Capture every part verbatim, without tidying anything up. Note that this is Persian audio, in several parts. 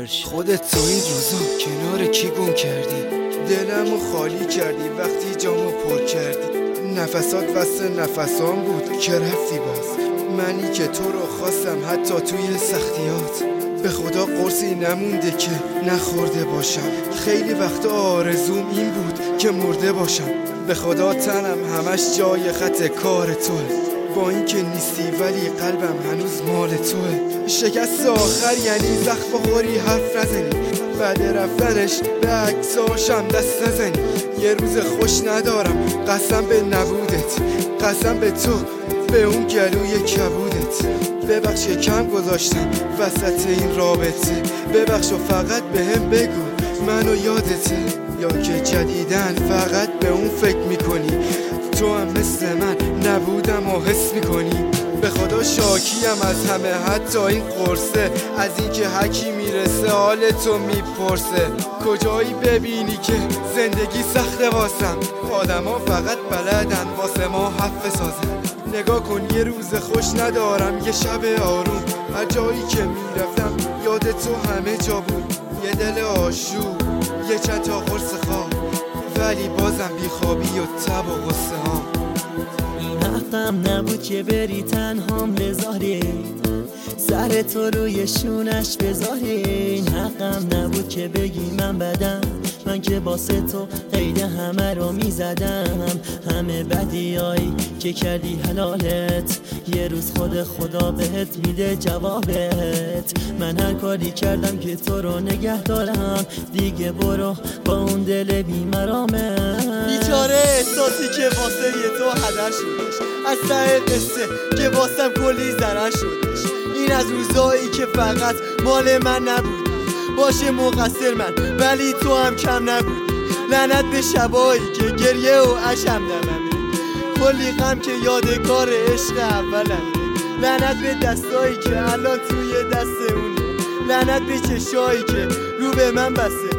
ورش. خودت تو این روزا کنار کی گم کردی؟ دلمو خالی کردی وقتی جامو پر کردی. نفسات وسط نفسام بود که رفتی باز. منی که تو رو خواستم حتی توی سختیات. به خدا قرصی نمونده که نخورده باشم. خیلی وقت آرزوم این بود که مرده باشم. به خدا تنم همش جای خط کار توه. با این که نیستی ولی قلبم هنوز مال توه. شکست آخر یعنی زخم بخوری حرف نزنی. بعد رفتنش به عکساشم دست نزنی. یه روز خوش ندارم قسم به نبودت. قسم به تو به اون گلوی کبودت. ببخش کم گذاشتم وسط این رابطه. ببخش و فقط به هم بگو منو یادته. یا که جدیدن فقط به اون فکر میکنی. تو هم مثل من نبودم و حس میکنی. به خدا شاکیم از همه حتی این قرصه. از این که هکی میرسه حال تو میپرسه. کجایی ببینی که زندگی سخته واسم. آدم ها فقط بلدن واسه ما حرف سازن. نگاه کن یه روز خوش ندارم یه شب آروم. هر جایی که میرفتم یاد تو همه جا بود. یه دل آشوب یه چند تا قرص خواب. ولی بازم بیخوابی و تب و غصه ها. این حقم نبود که بری تنهام لذاری. سر تو روی شونش بذاری. این حقم نبود که بگی من بدم. من که باسه تو قید همه رو میزدم. همه بدیایی که کردی حلالت. یه روز خود خدا بهت میده جوابت. من هر کاری کردم که تو رو نگه دارم. دیگه برو با اون دل بیمرامت. بیچاره احساسی که واسه تو هدر شدش. از ته قصه که واسم کلی ضرر شدش. این از روزایی که فقط مال من نبود. باشه مقصر من ولی تو هم کم نبودی. لعنت به شبایی که گریه و اشم دممه. کلی غم که یادگار عشق اولمه. لعنت به دستایی که الان توی دست اونه. لعنت به چشایی که رو به من بسته.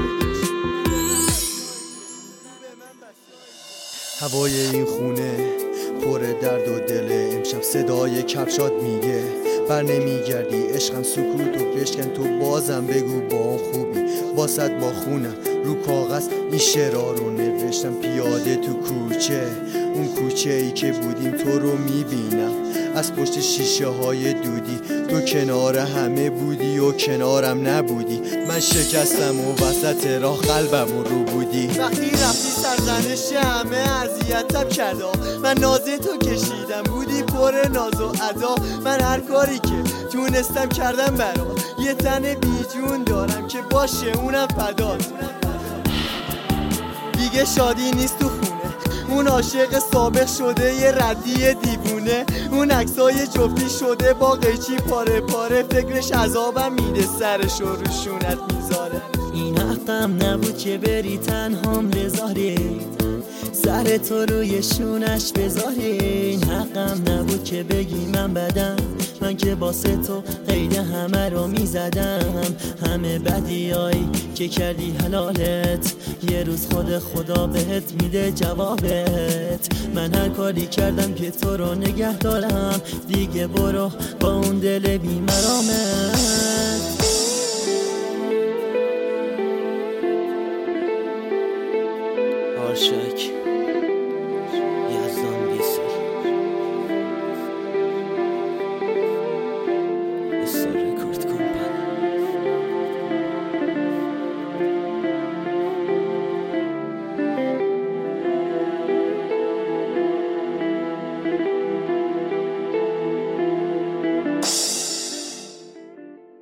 هوای این خونه پر درد و دله. امشب صدای کفشات میگه بر نمیگردی. عشقم سکوت و بشکن تو بازم بگو با اون خوبی. واسط با خونم رو کاغذ این شعرها رو نوشتم. پیاده تو کوچه اون کوچه ای که بودیم تو رو میبینم. از پشت شیشه های دودی تو کنار همه بودی و کنارم نبودی. من شکستم و وسط راه قلبم رو بودی. وقتی رفتی سرزنش همه اذیتم کردا. من ناز تو کشیدم بودی پر ناز و ادا. من هر کاری که تونستم کردم برا. یه تن بیجون دارم که باشه اونم فدات. دیگه شادی نیست تو خونه. اون عاشق سابق شده یه ردی دیوونه. اون عکسای جفتی شده با قیچی پاره پاره. فکرش عذابم میده سرش رو روشونت میذاره. این حقم نبود که بری تنهام لذاری. سر تو روی شونش بذاری. این حقم نبود که بگی من بدم. من که باسه تو قید همه رو میزدم. همه بدیایی که کردی حلالت. یه روز خود خدا بهت میده جوابت. من هر کاری کردم که تو رو نگه دارم. دیگه برو با اون دل بیمرامت.